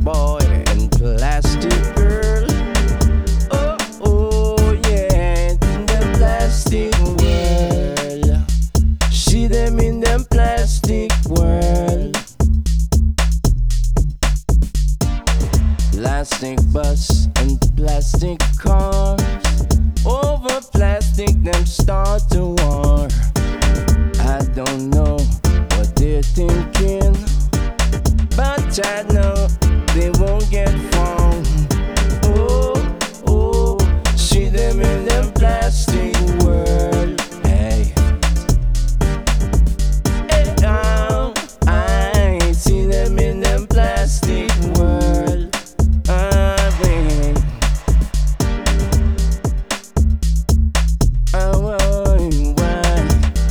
boy and plastic girl. Oh, oh yeah, in the plastic world. See them in the plastic world. Plastic bus and plastic cars. Over plastic them start to war. I don't know what they're thinking, but I know they won't get found. Oh, oh, see them in the plastic world. Hey, hey, oh, I see them in the plastic world. Baby. Oh, oh, why?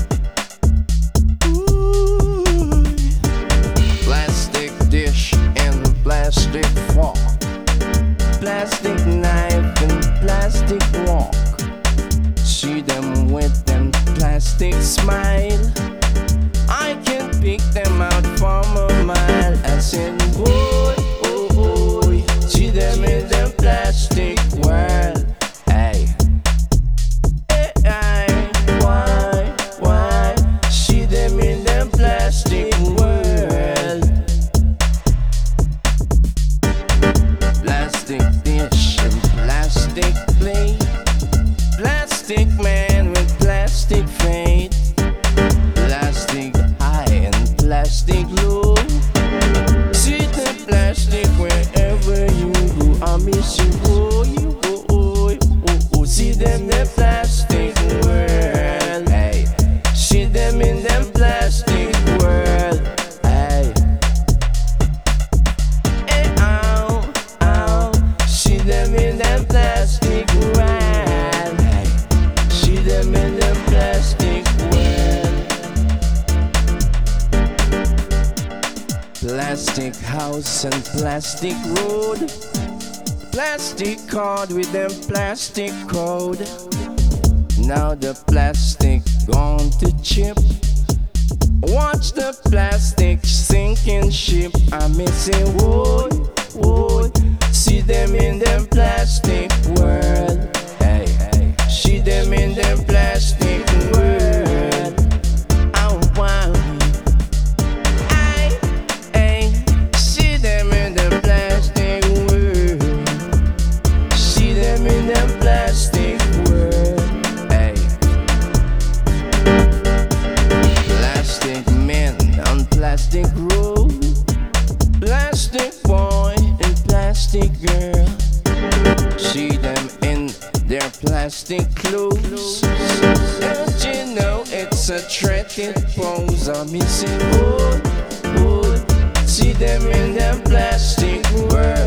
Ooh. Plastic dish and plastic fork, plastic knife and plastic walk. See them with them plastic smile. I can pick them out from a mile. I said, boy, oh, oh, see them in the plastic world. Hey, hey, hey, why? See them in the plastic world. Plastic dish and plastic plate, plastic man with plastic fate, plastic high and plastic low. See the plastic wherever you go. I miss you, oh, you, oh, oh, oh, oh. See them in the plastic world. Hey, see them in the plastic world. Hey, hey, ow, ow. See them in the plastic world. Hey, see them in the plastic world. Plastic house and plastic road, plastic card with them plastic code. Now the plastic gone to chip. Watch the plastic sinking ship. I'm missing wood, wood. See them in them plastic world. Hey, hey. See them in them plastic world. Oh, wow. Hey, see them in the plastic world. See them in the plastic world. Hey, plastic men on plastic road, plastic boy and plastic girl. See them in their plastic clothes. Don't you know it's a threatened pose? I'm missing wood, wood. See them in the plastic world.